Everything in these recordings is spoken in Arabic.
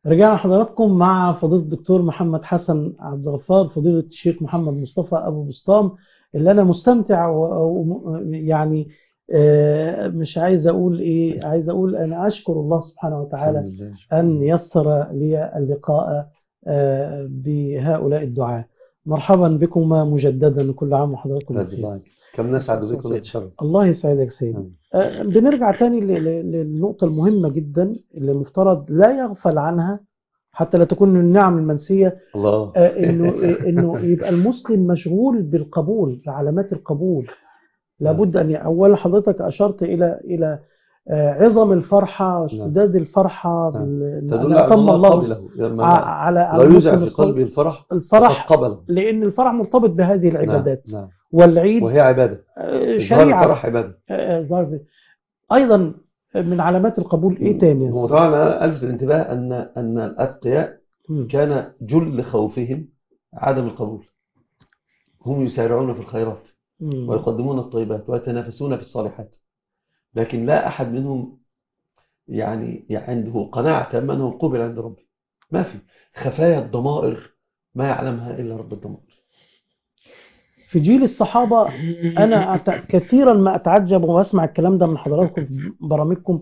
رجعنا حضراتكم مع فضيلة الدكتور محمد حسن عبد الغفار، فضيلة الشيخ محمد مصطفى أبو بسطام، اللي أنا مستمتع يعني مش عايز أقول إيه، عايز أقول أنا أشكر الله سبحانه وتعالى أن يسر لي اللقاء بهؤلاء الدعاة. مرحبا بكم مجددا، كل عام وحضراتكم بخير. كم نسعد بكم ونتشرف. الله يسعدك سيدي. بنرجع تاني للنقطة المهمة جدا اللي المفترض لا يغفل عنها حتى لا تكون من النعم المنسية. الله. انه يبقى المسلم مشغول بالقبول، بعلامات القبول. لابد ان اول حضرتك اشرت الى عظم الفرحة واشتداد الفرحة تدل أن على أتم الله الله قبله على لا يوجع المسلم في قلبه الصادق الفرح فقد قبله. لأن الفرح مرتبط بهذه نعم العبادات. نعم. والعيد وهي عبادة. إظهار شريعة. الفرح عبادة. أيضا من علامات القبول إيه تاني؟ هو طبعا ألفت الانتباه أن الأتقياء كان جل خوفهم عدم القبول. هم يسارعون في الخيرات ويقدمون الطيبات ويتنافسون في الصالحات، لكن لا أحد منهم يعني عنده قناعة تامة أنه قبل عند ربه. ما في خفايا الضمائر ما يعلمها إلا رب الضمائر. في جيل الصحابة أنا كثيرا ما أتعجب وأسمع الكلام ده من حضراتكم في برامجكم.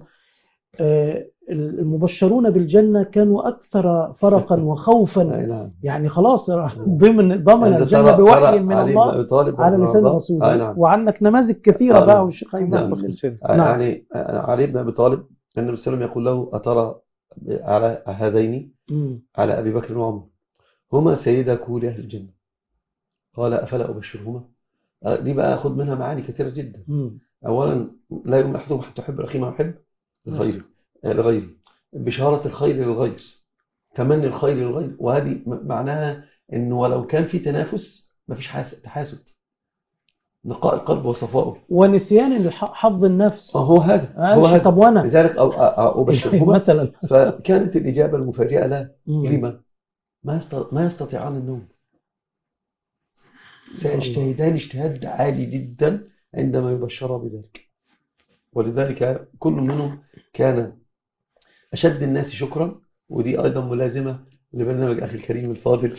المبشرون بالجنة كانوا أكثر فرقا وخوفا. يعني خلاص ضمن الجنة بوحي من الله على لسان رسوله. وعندك نماذج كثيرة بقى والشيخ يعني علي بن أبي طالب النبي صلى الله عليه وسلم يقول له: أترى على هذين، على أبي بكر وعمر، هما سيدا كهول أهل الجنة، قال: أفلا أبشرهما؟ دي بقى أخذ منها معاني كثيرة جدا. أولا، لا يؤمن أحدهم حتى يحب أخيه ما يحب لغيره. بشارة الخير للغير، تمني الخير للغير، وهذه معناها أنه ولو كان في تنافس مفيش تحاسد، نقاء القلب وصفائه ونسيان حظ النفس. هو هذا طب وانا لذلك أبشرهما مثلا. فكانت الإجابة المفاجئة له لما ما يستطيعان النوم، سيجتهدان اجتهاد عالي جدا عندما يبشر بذلك. ولذلك كل منهم كان أشد الناس شكرا، ودي أيضا ملازمة لبرنامج أخي الكريم الفاضل.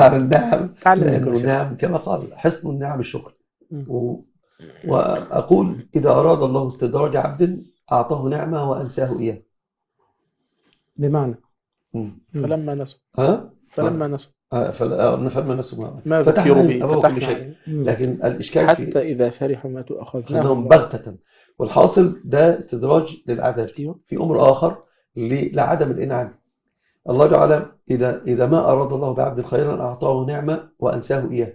نعم كما قال: حسن النعم الشكر. وأقول: إذا أراد الله استدراج عبد أعطاه نعمة وأنساه إياه. بمعنى فلما نسوا فلما نسوا ما ذكروا به فتحنا شيء. لكن الإشكال حتى إذا فرحوا ما أخذناهم بغتة. والحاصل ده استدراج للعذاب في أمر آخر لعدم الإنعام. الله تعالى إذا ما أراد الله بعبد خيرا أعطاه نعمة وأنساه إياه،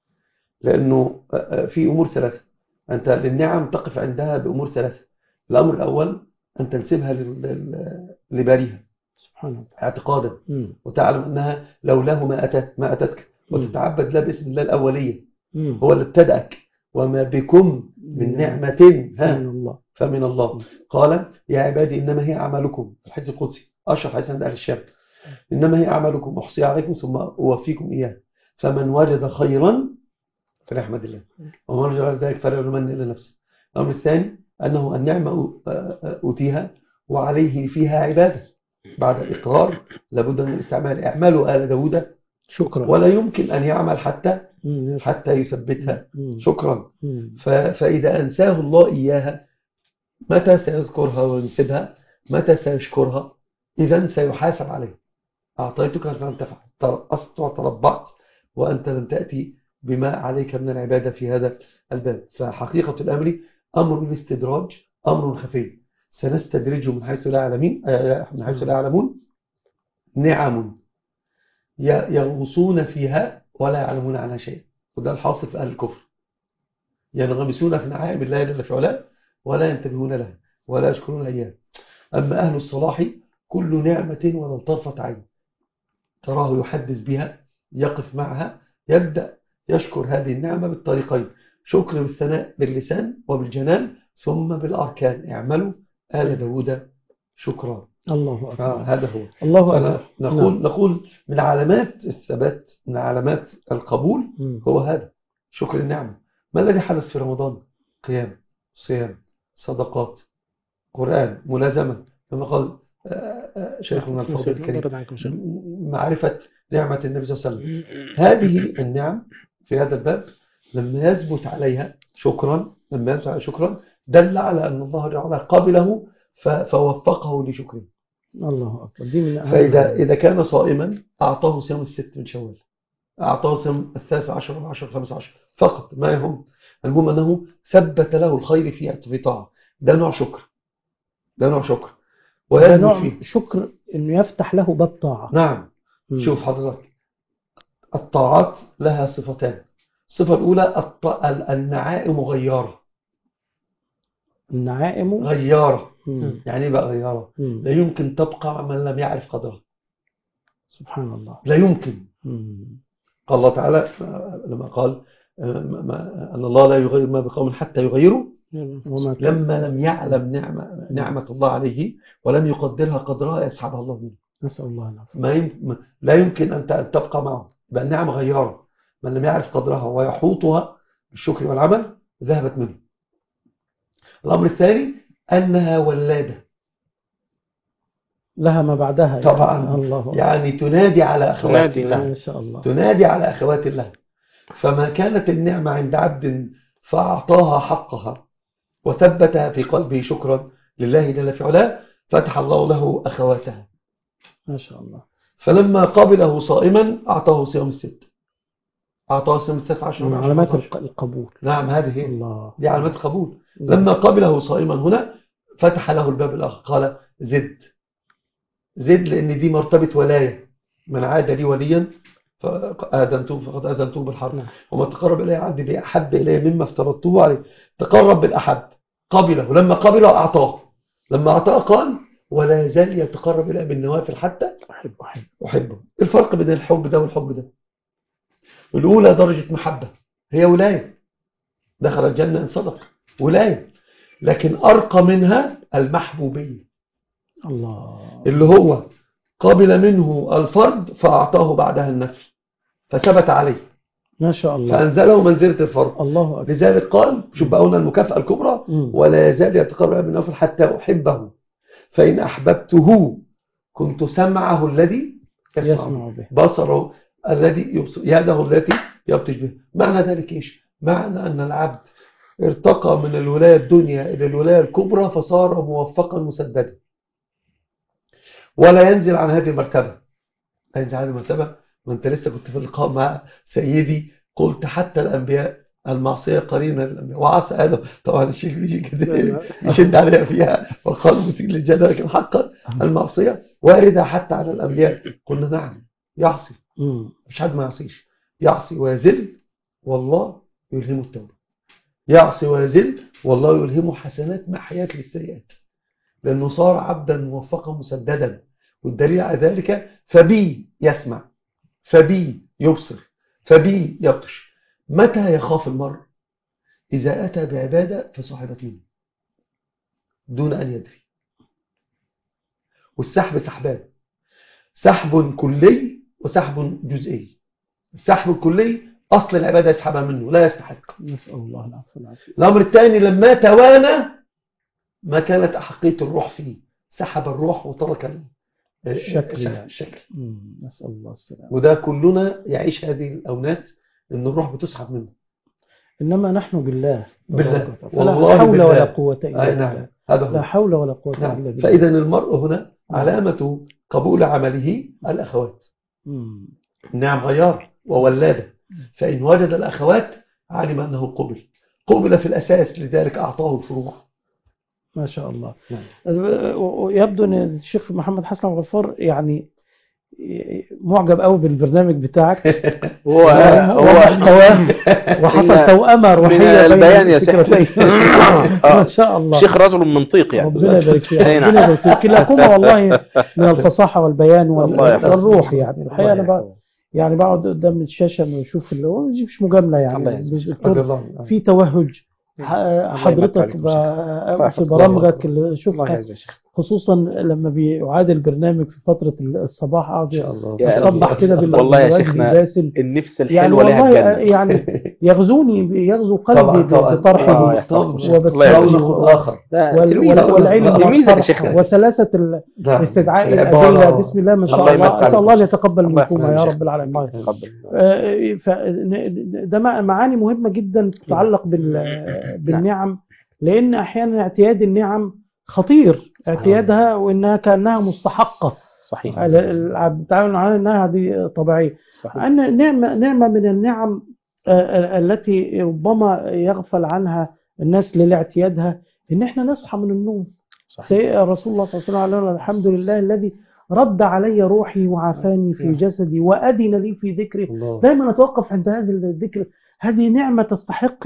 لأنه في أمور ثلاثة أنت للنعم تقف عندها بأمور ثلاثة. الأمر الأول أن تنسبها لباريها سبحانه اعتقادا، وتعلم أنها لولاه ما أتتك، وتتعبد لا باسم الله الأولية، هو اللي ابتدأك، وما بكم من نعمة فمن الله. قال: يا عبادي إنما هي أعمالكم، الحديث القدسي أشرف حديث عند أهل الشام، إنما هي أعمالكم أحصي عليكم ثم أوفيكم إياه، فمن وجد خيرا فليحمد الله، ومن وجد غير ذلك فلا يلومن إلا نفسه. الأمر الثاني أنه النعمة أوتيها وعليه فيها عبادة. بعد الإقرار لابد من استعمال اعملوا آل داود شكرا، ولا يمكن أن يعمل حتى يثبتها شكرا. فإذا أنساه الله إياها متى سيذكرها وينسبها؟ متى سيشكرها؟ إذن سيحاسب عليه. أعطيتك فلم تفعل، تربعت وأنت لم تأتي بما عليك من العبادة في هذا الباب. فحقيقة الأمر أمر الاستدراج أمر خفي، سنستدرجهم من حيث لا يعلمون نعم يغوصون فيها ولا يعلمون عنها شيء. وده الحاصل في أهل الكفر، ينغمسون في نعائم الله جل في علاه ولا ينتبهون لها ولا يشكرون إياها. أما أهل الصلاح كل نعمة ولو طرفت عين تراه يحدث بها، يقف معها، يبدأ يشكر هذه النعمة بالطريقين: شكر بالثناء باللسان وبالجنان، ثم بالأركان: اعملوا آل داود شكرا. الله أكبر. هذا هو الله أكبر. نقول من علامات الثبات، من علامات القبول هو هذا شكر النعمة. ما الذي حدث في رمضان؟ قيام، صيام، صدقات، قرآن، ملازمة. كما قال شيخنا الفاضل الكريم، الكريم. معرفة نعمة النبي صلى الله عليه وسلم. هذه النعم في هذا الباب لما يثبت عليها شكرا، دل على أن الله تعالى قبله فوفقه لشكره. الله أكبر. دي من أهم فإذا كان صائما أعطاه صيام الست من شوال، أعطاه صيام 13 و10 15 فقط، ما يهم. المهم أنه ثبت له الخير في طاعة. ده نوع شكر، ده نوع شكر إنه يفتح له باب طاعة. نعم. شوف حضرتك، الطاعات لها صفتان. الصفة الأولى النعائم غيارة. النعائم غيارة. يعني ايه بقى غيارة؟ لا يمكن تبقى مع من لم يعرف قدرها. سبحان الله. لا يمكن. قال الله تعالى لما قال أن الله لا يغير ما بقوم حتى يغيروا لما لم يعلم نعمة الله عليه ولم يقدرها قدرها يسحبها الله منه. نسأل الله العافية. لا يمكن أن تبقى معه، بل نعمة غيارة. من لم يعرف قدرها ويحوطها بالشكر والعمل ذهبت منه. الأمر الثاني أنها ولادة لها ما بعدها طبعا. الله يعني تنادي على أخوات الله، ما شاء الله. تنادي على أخوات الله. فما كانت النعمة عند عبد فأعطاها حقها وثبتها في قلبه شكرا لله جل في علاه، فتح الله له أخواتها. ما شاء الله. فلما قبله صائما أعطاه صيام الست، أعطاه صيام 13 من علامات القبول. نعم، هذه الله. دي علامات القبول. لما قبله صائما هنا فتح له الباب الآخر، قال زد لأن دي مرتبة ولاية. من عاد لي وليا فقد آذنته بالحرب. وما تقرب إلي عبدي بأحب إلي مما افترضته عليه. تقرب بالأحب، قبله. لما قبله أعطاه، لما أعطاه قال ولا يزال يتقرب إلي بالنوافل حتى أحبه. الفرق بين الحب ده والحب ده، الأولى درجة محبة هي ولاية، دخل الجنة إن صدق، ولاية. لكن أرقى منها المحبوبية، الله، اللي هو قبل منه الفرد فأعطاه بعدها النفل فثبت عليه ما شاء الله، فأنزله منزلة الفرد. الله أكبر. لذلك قال شوف بقى هنا المكافأة الكبرى، ولا يزال يتقرب إلي بالنوافل حتى أحبه فإن أحببته كنت سمعه الذي يسمع به، بصره الذي يبصر، يده التي يبطش به. معنى ذلك إيش؟ معنى أن العبد ارتقى من الولاية الدنيا إلى الولاية الكبرى فصار موفقا مسددا، ولا ينزل عن هذه المرتبة. لا ينزل عن هذه المرتبة. وانت لسه كنت في اللقاء مع سيدي قلت حتى الأنبياء المعصية قرينة للأنبياء، وعصى آدم. طبعا الشيخ بيجي كده يشد عليها فيها وقال مسيء للجنة، لكن حقا المعصية واردة حتى على الأنبياء. قلنا نعم، يعصي، مش حد ما يعصيش، يعصي ويزل والله يلهمه التوبة، يعصي ويزل والله يلهمه حسنات محيات للسيئات، لأنه صار عبدا موفقا مسددا. والدليل على ذلك فبي يسمع، فبي يبصر، فبي يبطش. متى يخاف المرء؟ إذا أتى بعبادة فصاحبت منه دون أن يدري. والسحب سحبان، سحب كلي وسحب جزئي. السحب الكلي أصل العبادة يسحبها منه لا يستحق، نسأل الله العافية. الأمر الثاني لما توانى ما كانت أحقية الروح فيه، سحب الروح وترك الشكل. نسأل الله السلامة. وده كلنا يعيش هذه الأونات إن الروح بتسحب منه. إنما نحن بالله والله حول بالله ولا قوة إلا بالله. لا حول ولا قوة إلا بالله. فإذا المرء هنا علامة قبول عمله الأخوات. نعم غيار وولادة. فإن وجد الأخوات علم أنه قبل في الأساس، لذلك أعطاه الفروع. ما شاء الله. يبدو أن الشيخ محمد حسن الغفار يعني معجب قوي بالبرنامج بتاعك. هو وحصل توأمة روحية من البيان يا سيدي. ما شاء الله. شيخ رجل منطقي يعني. ربنا يبارك فيك. ربنا يبارك فيك. كلاكما والله من الفصاحة والبيان والروح يعني. الحقيقة أنا يعني بقعد قدام الشاشة وأشوف اللي هو مش مجاملة يعني. في توهج حضرتك في برامجك اللي الله شوفها يعز يا شيخ. خصوصا لما بيعاد البرنامج في فترة الصباح إن أقعد شاء الله يا أصبح كده والله يا بالوجه شيخنا الباسل. النفس يعني الحلوة لها والله تجنن. يعني يغزو قلبي طبعا طبعا بطرحه يحفظكم شيخ. الله وبسمته يعز رونق آخر. ده تلميذ والعلم تلميذك يا والفرح شيخنا. وسلاسة نعم. استدعاء العبارة. الأدلة. بسم الله ما شاء الله الله. يمتع أسأل الله بكم أن شيخ. يتقبل الله منكم يحفظكم يا شيخ. رب العالمين. الله يتقبل. ده معاني مهمة جدا تتعلق بالنعم، لأن أحيانا اعتياد النعم خطير اعتيادها، وإنها كأنها مستحقة. صحيح. التعامل معها إنها دي طبيعية. صحيح. أن نعمة من النعم التي ربما يغفل عنها الناس لاعتيادها، إن إحنا نصحى من النوم. رسول الله صلى الله عليه وسلم الحمد لله الذي رد علي روحي وعافاني في جسدي وأذن لي في ذكره. دائما أتوقف عند هذا الذكر. هذه نعمة تستحق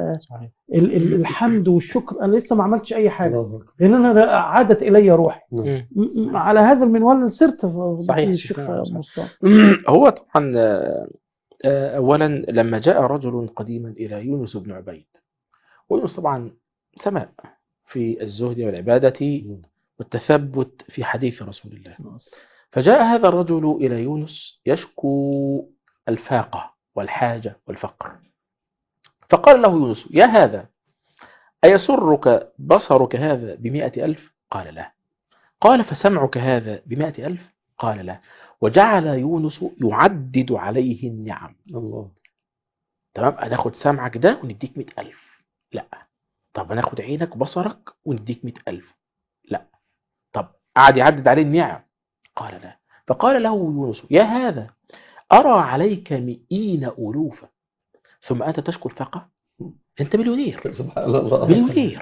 الحمد والشكر. أنا لسه ما عملتش أي حاجة، لأن أنا عادت إلي روحي. على هذا المنوال سرت. صحيح. الشيخ هو طبعا أولا لما جاء رجل قديما إلى يونس بن عبيد، ويونس طبعا سماء في الزهد والعبادة والتثبت في حديث رسول الله. فجاء هذا الرجل إلى يونس يشكو الفاقة والحاجة والفقر، فقال له يونس: يا هذا أيسرك بصرك هذا ب100,000؟ قال لا. قال: فسمعك هذا ب100,000؟ قال لا. وجعل يونس يعدد عليه النعم. الله. تمام، هناخد سمعك ده ونديك 100,000. لا. طب هناخد عينك وبصرك ونديك 100,000. لا. طب قعد يعدد عليه النعم. قال لا. فقال له يونس: يا هذا أرى عليك 100 ألوفا ثم أنت تشكو الفقر؟ أنت مليونير. سبحان الله. مليونير.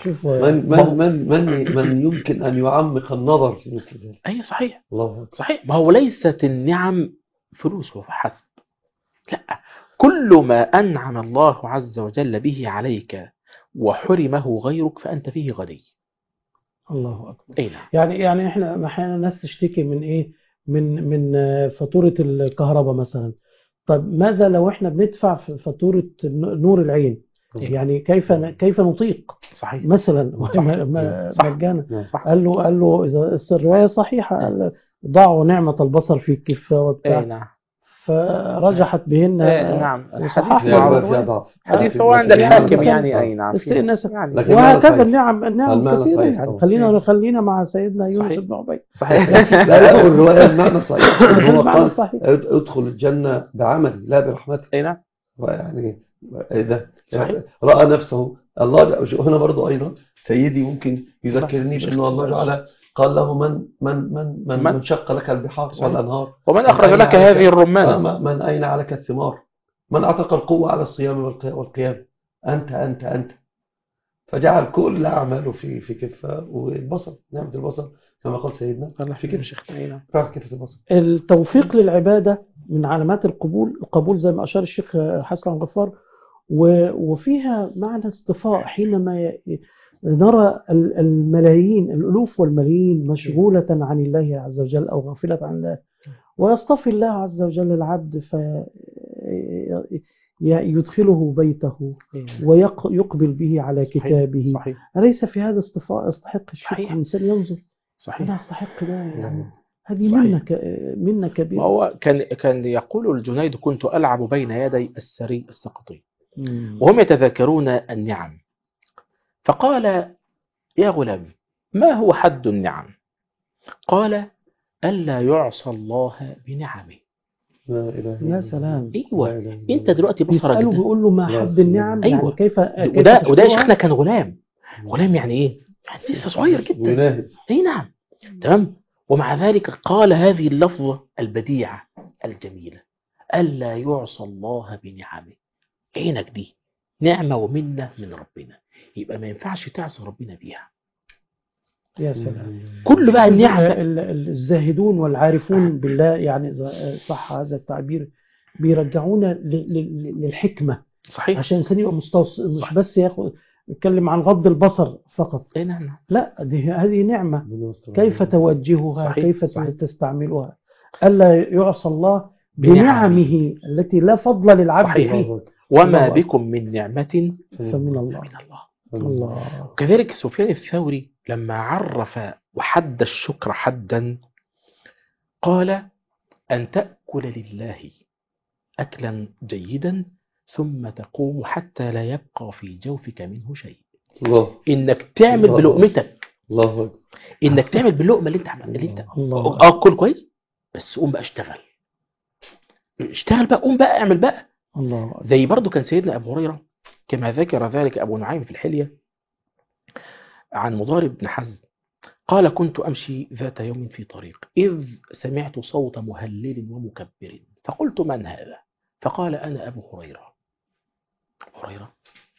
من يمكن أن يعمق النظر في مثل ذلك؟ أي صحيح. الله. صحيح. ما هو ليست النعم فلوس فحسب. لا، كل ما أنعم الله عز وجل به عليك وحرمه غيرك فأنت فيه غني. الله أكبر. أي نعم. يعني احنا احيانا الناس تشتكي من ايه؟ من فاتورة الكهرباء مثلا. طب ماذا لو احنا بندفع في فاتورة نور العين؟ يعني كيف نطيق؟ صحيح. مثلا مجانا. قال له إذا الرواية صحيحة، قال ضعوا نعمة البصر في الكفة وبتاع. نعم. فرجحت بهن. نعم. الحديث هو عند الحاكم يعني. أي نعم. يعني وهكذا النعم كثيرة. يعني خلينا مع سيدنا يونس بن عبيد. صحيح. لا الرواية المعنى صحيح. هو قال: ادخل الجنة بعملي لا برحمتي. أي نعم. ويعني ده رأى نفسه. الله هنا برضو أيضا سيدي ممكن يذكرني بأنه الله تعالى قال له: من شق لك البحار والأنهار، ومن أخرج لك هذه الرمانة، من أين عليك الثمار، من أعطاك القوة على الصيام والقيام، أنت. فجعل كل أعماله في كفة. والبصر، نعمة البصر كما قال سيدنا في كفة. كفة البصر. التوفيق للعبادة من علامات القبول زي ما أشار الشيخ حسن الغفار. وفيها معنى اصطفاء حينما نرى الملايين، الألوف والملايين مشغولة عن الله عز وجل أو غافلة عن الله، ويصطفي الله عز وجل العبد فيدخله بيته ويقبل به على كتابه. صحيح. أليس في هذا اصطفاء يستحق الشكر؟ الإنسان ينظر: أنا أستحق ده يعني. هذه منة كبيرة. هو كان يقول الجنيد: كنت ألعب بين يدي السري السقطي وهم يتذكرون النعم، فقال: يا غلام، ما هو حد النعم؟ قال: ألا يعصى الله بنعمه. يا سلام. أيوة. أنت دلوقتي بصرك ده بيقول له ما حد النعم. أيوة. يعني كيف وده يا شيخنا كان غلام يعني إيه؟ يعني لسه صغير جدا. أي نعم. تمام. ومع ذلك قال هذه اللفظة البديعة الجميلة: ألا يعصى الله بنعمه. عينك دي نعمة ومنة من ربنا، يبقى ما ينفعش تعصى ربنا بيها. يا سلام. كل بقى النعم الزاهدون والعارفون بالله، يعني صح هذا التعبير، بيرجعونا للحكمة. صحيح. عشان الإنسان يبقى مستوصف، مش بس يتكلم عن غض البصر فقط. أي نعم. لا، هذه نعمة كيف توجهها. صحيح. كيف صحيح. تستعملها. ألا يعصى الله بنعمه التي لا فضل للعبد فيه. وما بكم من نعمة فمن الله. الله. كذلك سفيان الثوري لما عرف وحد الشكر حدا قال: أن تأكل لله أكلا جيدا ثم تقوم حتى لا يبقى في جوفك منه شيء. الله. إنك تعمل الله. بلقمتك، الله أكبر. إنك تعمل باللقمة اللي أنت الله. أكل كويس، بس قوم بقى اشتغل بقى، قوم بقى اعمل بقى. الله. زي برضو كان سيدنا أبو هريرة كما ذكر ذلك أبو نعيم في الحلية عن مضارب بن حزم قال: كنت أمشي ذات يوم في طريق إذ سمعت صوت مهلل ومكبر فقلت: من هذا؟ فقال: أنا أبو هريرة. أبو هريرة؟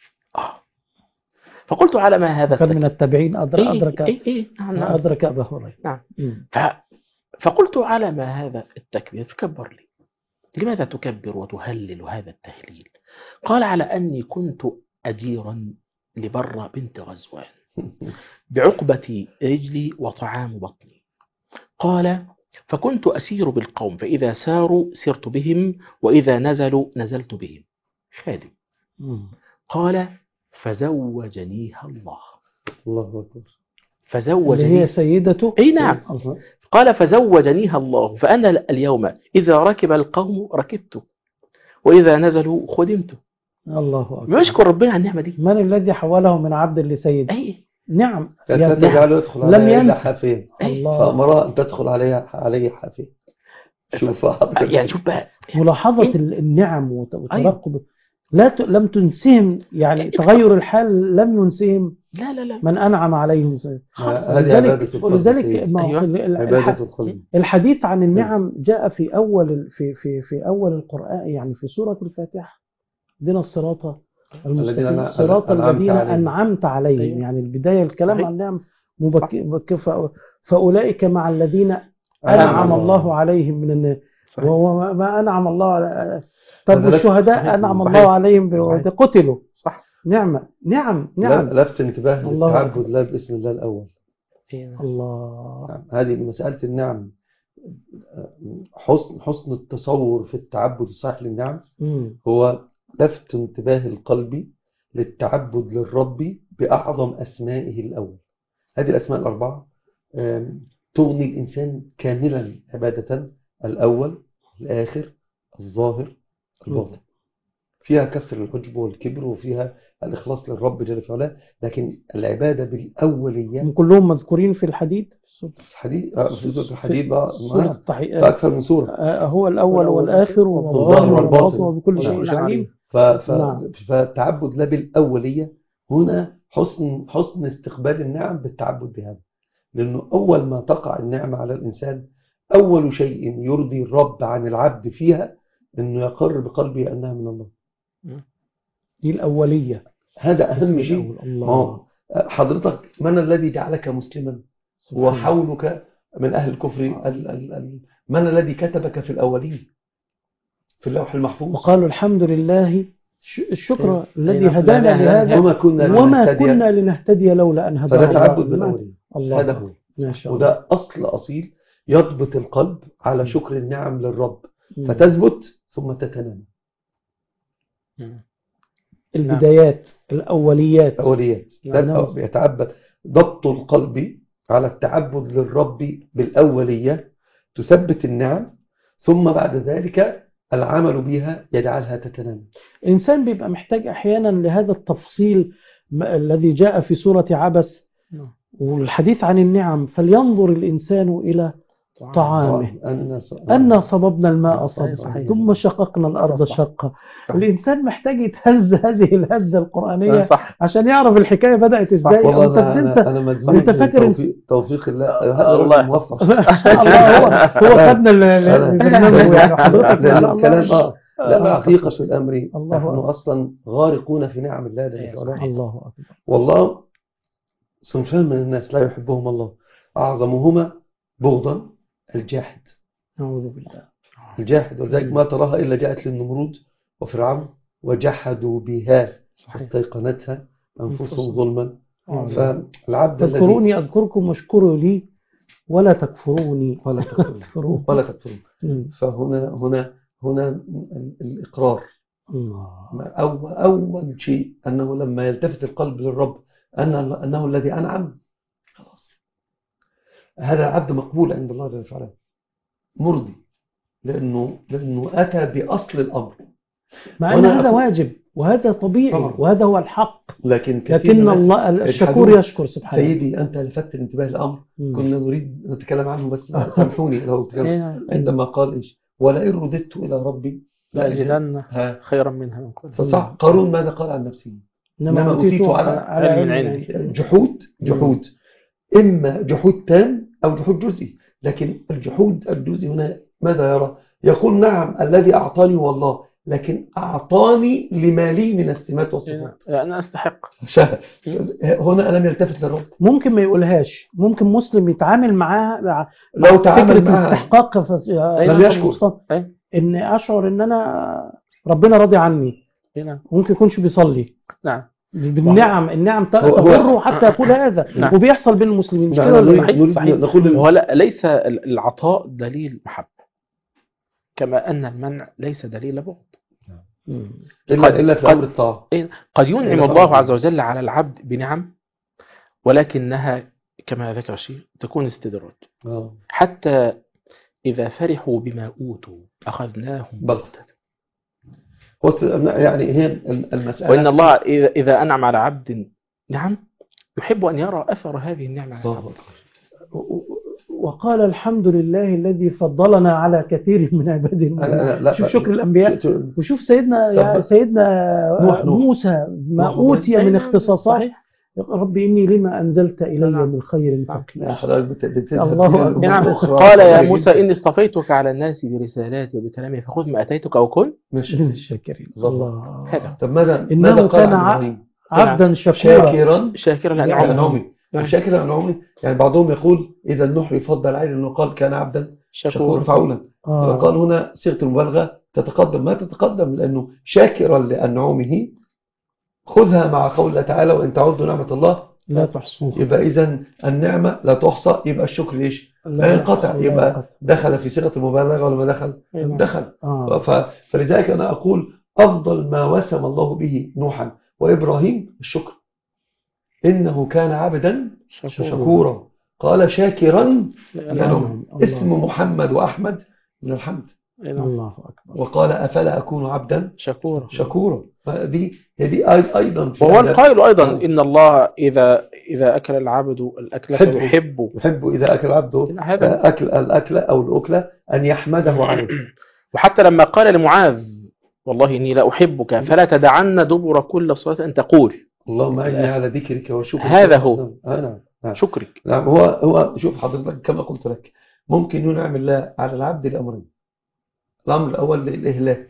فقلت: على ما هذا كان من التابعين أدرك نعم. أدرك أبا هريرة. نعم. فقلت: على ما هذا التكبير؟ فكبر لي. لماذا تكبر وتهلل هذا التهليل؟ قال: على أني كنت أجيرا لبرة بنت غزوان بعقبة رجلي وطعام بطني. قال: فكنت أسير بالقوم، فإذا ساروا سرت بهم وإذا نزلوا نزلت بهم. خادم. قال: فزوجنيها الله. الله أكبر. فزوجني هي سيدته. أي نعم. قال: فزوجنيها الله، فأنا اليوم إذا ركب القوم ركبت وإذا نزلوا خدمت. الله أكبر. يشكر ربنا على النعمة دي. من الذي حوله من عبد لسيد؟ نعم. لا تجعله يدخل لم عليها ينسى. حافين، الله. فأمرها أن تدخل عليه حافين. شوف يعني شوف بقى ملاحظة النعم وترقب. لم تنسهم، يعني تغير الحال لم ينسهم. لا من أنعم عليهم. ولذلك الحديث عن النعم جاء في أول القرآن، يعني في سورة الفاتحة: اهدنا الصراط المستقيم صراط الذين أنعمت عليهم. يعني البداية الكلام عن النعم فأولئك مع الذين أنعم الله عليهم من الناس. وما أنعم الله على طب الشهداء أنعم الله عليهم قتلوا. صح. نعم. لفت انتباه للتعبد لا باسم الله الأول. الله. هذه مسألة النعم، حسن التصور في التعبد الصحيح للنعم هو لفت انتباه القلب للتعبد للرب بأعظم أسمائه الأول. هذه الأسماء الأربعة تغني الإنسان كاملا عبادة: الأول، الآخر، الظاهر، الباطن. فيها كسر الحجب والكبر وفيها الإخلاص للرب جل في علاه، لكن العبادة بالأولية كلهم مذكورين في الحديد. في سورة الحديد في أكثر من سورة. هو الأول والآخر والظاهر والباطن وبكل شيء عليم. فالتعبد لا بالأولية هنا حسن استقبال النعم بالتعبد بهذا، لأنه أول ما تقع النعمة على الإنسان أول شيء يرضي الرب عن العبد فيها أنه يقر بقلبه أنها من الله. دي الأولية، هذا أهم شيء. حضرتك من الذي جعلك مسلما وحولك من أهل الكفر؟ من الذي كتبك في الأولين في اللوح المحفوظ؟ وقالوا الحمد لله الشكر الذي هدانا لهذا وما كنا لنهتدي لولا أن هدانا الله. فده تعبد بالأولين. هذا هو. وده أصل أصيل يضبط القلب على شكر النعم للرب فتثبت ثم تتنمى. البدايات الأوليات يتعبد ضبط القلب على التعبد للرب بالأولية تثبت النعم، ثم بعد ذلك العمل بها يجعلها تتنمى. الإنسان بيبقى محتاج أحيانا لهذا التفصيل الذي جاء في سورة عبس والحديث عن النعم. فلينظر الإنسان إلى طعامه أن صببنا الماء صبا ثم شققنا الأرض شقا. الإنسان محتاج يتهز هذه الهزة القرآنية عشان يعرف الحكاية بدأت إزاي. أنا مجزوم توفيق الله. هذا الله موفق. هو خدنا البرنامج يعني حضرتك الكلام لا حقيقة الأمر نحن أصلا غارقون في نعم الله الله أكبر. والله صنفان من الناس لا يحبهم الله، أعظمهما بغضا الجاحد. أعوذ بالله. الجاحد، ولذلك ما تراها إلا جاءت للنمرود وفرعون وجحدوا بها واستيقنتها أنفسهم ظلما. فالعبد تذكروني أذكركم واشكروا لي ولا تكفروني ولا تكفرون. فهنا الإقرار أول شيء أنه لما يلتفت القلب للرب أنه الذي أنعم، خلاص هذا العبد مقبول عند الله جل وعلا، مرضي، لأنه أتى بأصل الأمر، مع أن هذا واجب وهذا طبيعي طبعا. وهذا هو الحق، لكن الله الشكور يشكر سبحانه. سيدي أنت لفت الانتباه الأمر كنا نريد نتكلم عنه، بس سامحوني لو عندما قال إيش ولئن رددت إلى ربي لأجدن خيرا منها من قبل. صح. قارون ماذا قال عن نفسه؟ إنما أوتيت على علم عندي. جحود إما جحود تام أو جحود جزئي، لكن الجحود الجزئي هنا ماذا يرى؟ يقول نعم الذي أعطاني هو الله، لكن أعطاني لما لي من السمات والصفات، أنا أستحق. هنا لم يلتفت للرب. ممكن ما يقولهاش، ممكن مسلم يتعامل معاه لو تعامل فكرة الاستحقاق لم يشكر، إن أشعر إن أنا ربنا راضي عني، ممكن يكونش بيصلي. نعم. النعم تضره حتى يقول هذا. نعم. وبيحصل بين المسلمين. صحيح. وهو ليس العطاء دليل محبة، كما أن المنع ليس دليل بغض. إلا في أمر الطاعة. قد ينعم الله عز وجل على العبد بنعم، ولكنها كما ذكر الشيخ تكون استدراج، حتى إذا فرحوا بما أوتوا أخذناهم بغتة. يعني هي المسألة، وإن الله إذا أنعم على عبد نعم يحب أن يرى أثر هذه النعمة على العبد. وقال الحمد لله الذي فضلنا على كثير من عباده. شوف شكر الأنبياء، وشوف سيدنا موسى ما أوتي من اختصاصات. ربي إني لما أنزلت إلي من خير فقير. الله قال يا موسى إني اصطفيتك على الناس برسالاتي وبكلامي فخذ ما أتيتك أو كن من الشاكرين. الله. طب ماذا إنه كان عبدا شاكرا لأنعمه. شاكرا لأنعمه. يعني بعضهم يقول إذا النوح يفضل عليه لأنه قال كان عبدا شكورا فعولا، فقال هنا صيغة المبالغة تتقدم، ما تتقدم لأنه شاكرا لأنعمه. خذها مع قول الله تعالى وإن تعدوا نعمة الله لا تحصوها. يبقى إذن النعمة لا تحصى، يبقى الشكر إيش؟ لا ينقطع. يبقى دخل في صيغة المبالغة ولا ما دخل؟ دخل. فلذلك أنا أقول أفضل ما وسم الله به نوحا وإبراهيم الشكر، إنه كان عبدا شكورا. قال شاكرا لأنعمه. اسم محمد وأحمد من الحمد. الله أكبر. وقال أفلا أكون عبدا شكورا. فدي أيضا وهو القائل أيضا إن الله إذا أكل العبد الأكلة يحب إذا أكل العبد الأكلة أو الأكلة أن يحمده عليه. وحتى لما قال لمعاذ والله إني لا أحبك فلا تدعن دبر كل صلاة أن تقول اللهم أعني على ذكرك وشكرك. هذا هو شكرك. نعم. هو شوف حضرتك كما قلت لك ممكن ينعم الله على العبد الأمرين. الأمر الأول للإهلاك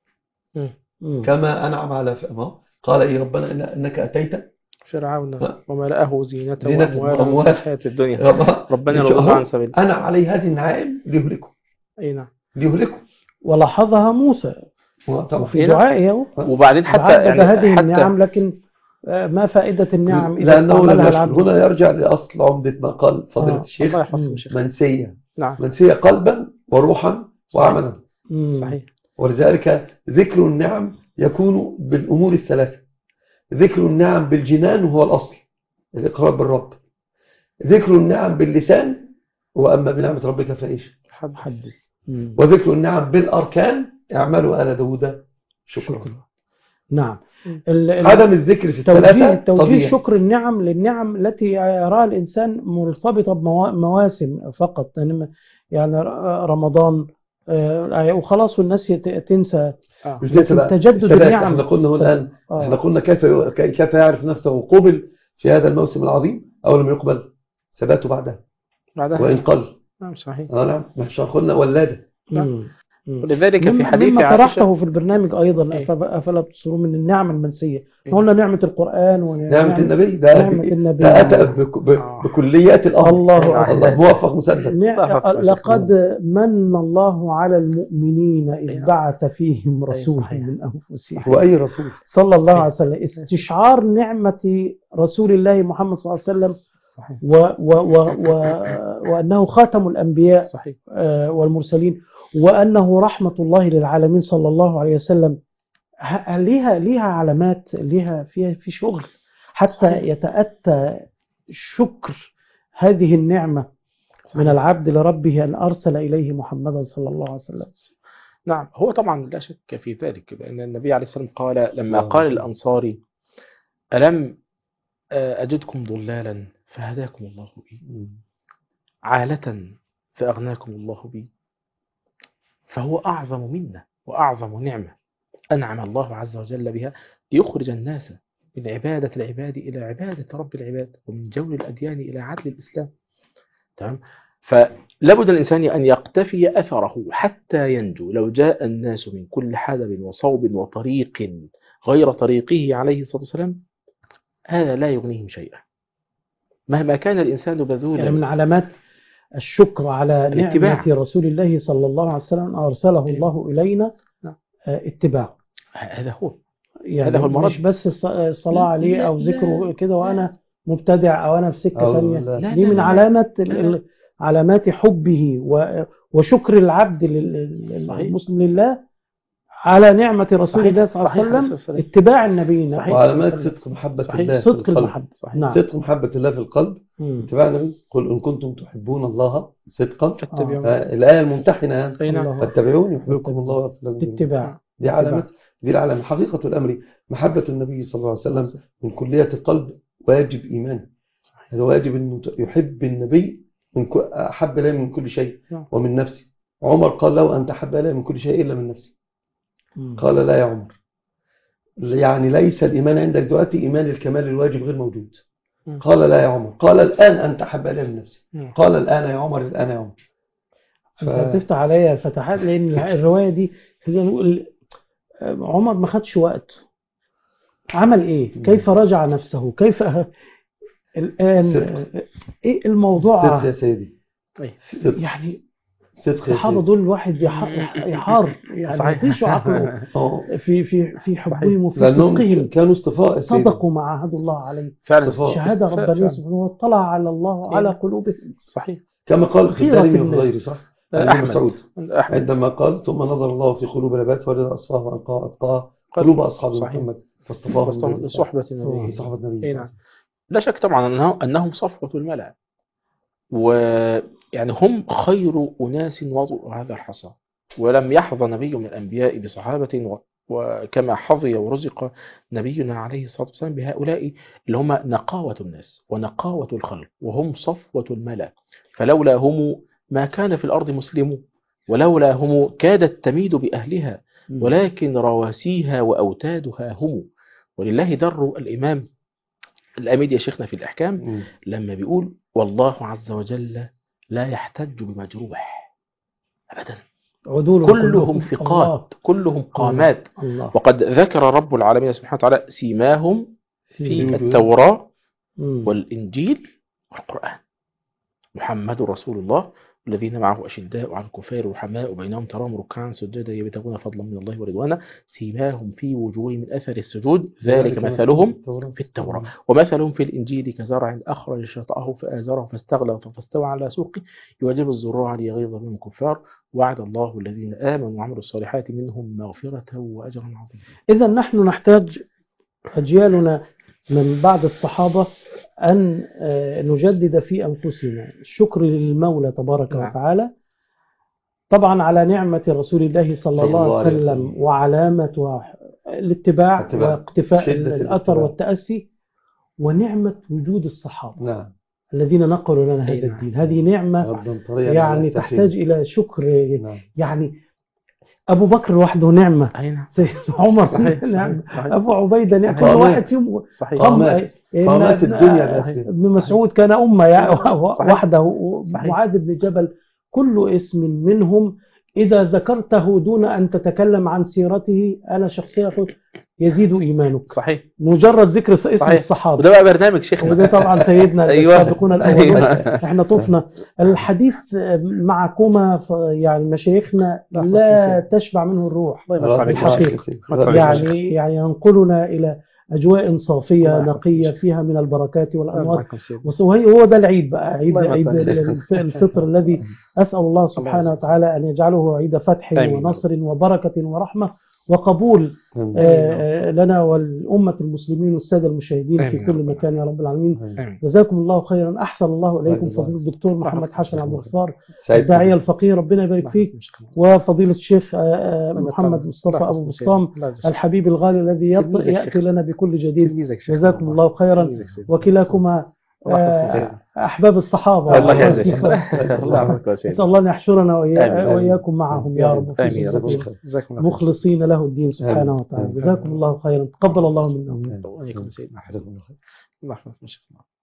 كما أنعم على فأمه. قال إيه ربنا إنك أتيت فرعون وملأه زينة وأموالا في الحياة الدنيا ربنا رضى عن سبيل. أنا عليه هذه النعائم ليهلكه. أي نعم ليهلكه. ولاحظها موسى في دعائه. وبعدين حتى يعني هذه النعم، لكن ما فائدة النعم إذا لأنه لم يشكر. هنا يرجع لأصل عمدة ما قال فضيلة الشيخ منسية. نعم. منسية قلبا وروحا وعملا. صحيح. ولذلك ذكر النعم يكون بالأمور الثلاثة. ذكر النعم بالجنان وهو الأصل الإقرار بالرب. ذكر النعم باللسان وأما بنعمة ربك فإيش حدث. وذكر النعم بالأركان اعملوا آل داود شكرا. نعم. عدم الذكر في الثلاثة توجيه شكر النعم للنعم التي يراها الإنسان مرتبطة بمواسم فقط، يعني رمضان وخلاص والناس تنسى. مش تجدد النعم. احنا قلنا الآن احنا قلنا كيف يعرف نفسه قبل في هذا الموسم العظيم أو لم يقبل ثباته بعدها وإن قل. نعم صحيح. نعم مش قلنا ولادة. ولذلك في حديث مما طرحته في البرنامج أيضا أفلا تبصرون من النعم المنسية. قلنا نعمة القرآن ونعمة النبي. ده أتى بكليات الأمر. الله موفق مسدد. لقد من الله على المؤمنين إذ بعث فيهم رسولا من أنفسهم. وأي رسول؟ صلى الله عليه وسلم. استشعار نعمة رسول الله محمد صلى الله عليه وسلم. صحيح. وأنه خاتم الأنبياء. صحيح. والمرسلين، وأنه رحمة الله للعالمين صلى الله عليه وسلم. ليها علامات، ليها في شغل حتى صحيح. يتأتى شكر هذه النعمة من صحيح. العبد لربه أن أرسل إليه محمدا صلى الله عليه وسلم. نعم، هو طبعا لا شك في ذلك، لأن النبي عليه الصلاة والسلام قال لما قال الأنصاري ألم أجدكم ضلالا فهداكم الله بي، عالة فأغناكم الله بي، فهو أعظم منا وأعظم نعمة أنعم الله عز وجل بها ليخرج الناس من عبادة العباد إلى عبادة رب العباد، ومن جور الأديان إلى عدل الإسلام. تمام؟ فلابد الإنسان أن يقتفي أثره حتى ينجو. لو جاء الناس من كل حدب وصوب وطريق غير طريقه عليه الصلاة والسلام هذا لا يغنيهم شيئا مهما كان الإنسان بذولا. يعني من علامات الشكر على الاتباع. نعمة رسول الله صلى الله عليه وسلم أرسله الله إلينا اتباع. هذا هو، يعني هذا هو المرض. مش بس الصلاة عليه أو ذكره كده وأنا مبتدع أو أنا في سكة ثانية. دي من علامات حبه وشكر العبد المسلم لله على نعمة رسول الله صلى الله عليه وسلم اتباع النبي. وعلامات صدق محبة الله، صدق المحبة. نعم. صدق محبة الله في القلب اتباع النبي. قل إن كنتم تحبون الله صدقا الآية الممتحنة فاتبعوني يحببكم الله ويغفر لكم. اتباع دي علامات، دي العلامة. حقيقة الأمر محبة النبي صلى الله عليه وسلم من كلية القلب واجب إيمان. هذا واجب أن يحب النبي أحب إليه من كل شيء ومن نفسي. عمر قال له أنت أحب إليه من كل شيء إلا من نفسي. قال لا يا عمر، يعني ليس الإيمان عندك دلوقتي إيمان الكمال الواجب غير موجود. قال لا يا عمر. قال الآن أنت أحب إليه من نفسي. قال الآن يا عمر، الآن يا عمر. أنت تفتح عليا فتحات، لأن الرواية دي نقول عمر ما خدش وقت، عمل إيه؟ كيف رجع نفسه؟ كيف الآن إيه الموضوع؟ صدق يا سيدي. يعني الصحابة دول الواحد يحار يعني يطيشوا عقله في حبهم وفي صدقهم. كانوا اصطفاء، صدقوا ما عاهدوا الله عليه فعلا. شهادة ربنا سبحانه واطلع على الله على قلوبهم. صحيح. كما قال في الدارمي وغيره، صح؟ أحمد عندما قال ثم نظر الله في قلوب العباد فوجد أصفاها وأنقاها أتقاها قلوب أصحاب محمد فاصطفاهم لصحبة النبي. لا شك طبعا أنهم صفوة الملأ، ويعني هم خير أناس وضعوا هذا الحصى، ولم يحظى نبي من الأنبياء بصحابة وكما حظي ورزق نبينا عليه الصلاة والسلام بهؤلاء اللي هم نقاوة الناس ونقاوة الخلق، وهم صفوة الملأ. فلولا هم ما كان في الأرض مسلم، ولولا هم كادت تميد بأهلها، ولكن رواسيها وأوتادها هم. ولله در الإمام الأميدي يا شيخنا في الأحكام لما بيقول والله عز وجل لا يحتج بمجروح أبدا، كلهم ثقات كلهم قامات. وقد ذكر رب العالمين سبحانه وتعالى سيماهم في التوراة والإنجيل والقرآن. محمد رسول الله الذين معه أشداء على الكفار رحماء بينهم تراهم ركعا سجدا يبتغون فضلا من الله ورضوانا سيماهم في وجوههم من أثر السجود ذلك مثلهم في التوراة ومثلهم في الإنجيل كزرع أخرج شطأه فآزره فاستغلظ فاستوى على سوقه يعجب الزراع ليغيظ بهم الكفار وعد الله الذين آمنوا وعملوا الصالحات منهم مغفرة وأجرا عظيما. إذا نحن نحتاج أجيالنا من بعد الصحابة أن نجدد في أنفسنا الشكر للمولى تبارك وتعالى طبعا على نعمة رسول الله صلى الله عليه وسلم وعلامة الاتباع واقتفاء الأثر والتأسي ونعمة وجود الصحابة الذين نقلوا لنا هذا الدين. هذه نعمة يعني تحتاج إلى شكر. يعني أبو بكر وحده نعمة، سيد عمر نعمة، أبو عبيدة نعمة، كل واحد فيهم قامات الدنيا. ابن مسعود كان أمة وحده، معاذ بن جبل، كل اسم منهم إذا ذكرته دون أن تتكلم عن سيرته أنا شخصيا يزيد إيمانك. صحيح. مجرد ذكر اسم الصحابة. وده بقى برنامج شيخنا. وده طبعا سيدنا السابقون الأولون. احنا طفنا الحديث معكما يعني مشايخنا لا تشبع منه الروح الحقيقة. يعني ينقلنا إلى أجواء صافية نقية فيها من البركات والأنوار. وهو ده العيد بقى، عيد الفطر الذي أسأل الله سبحانه وتعالى أن يجعله عيد فتح ونصر وبركة ورحمة وقبول آمين. لنا والأمة المسلمين والسادة المشاهدين في آمين. كل مكان يا رب العالمين. آمين. جزاكم الله خيرا. أحسن الله إليكم الله. فضيلة الدكتور محمد حسن عبد الغفار سعيد الداعية بك. الفقيه، ربنا يبارك فيك، وفضيلة الشيخ محمد مصطفى أبو بسطام الحبيب الغالي الذي يأتي لنا بكل جديد. جزاكم الله خيرا، وكلاكما أحباب الصحابة. الله يجزاك الله يعافيك. نسأل الله أن يحشرنا وإياكم معهم يا رب في زمرته مخلصين له الدين سبحانه وتعالى. جزاكم الله خيرا، تقبل الله منا. وإياكم سيدنا. الله يحفظك.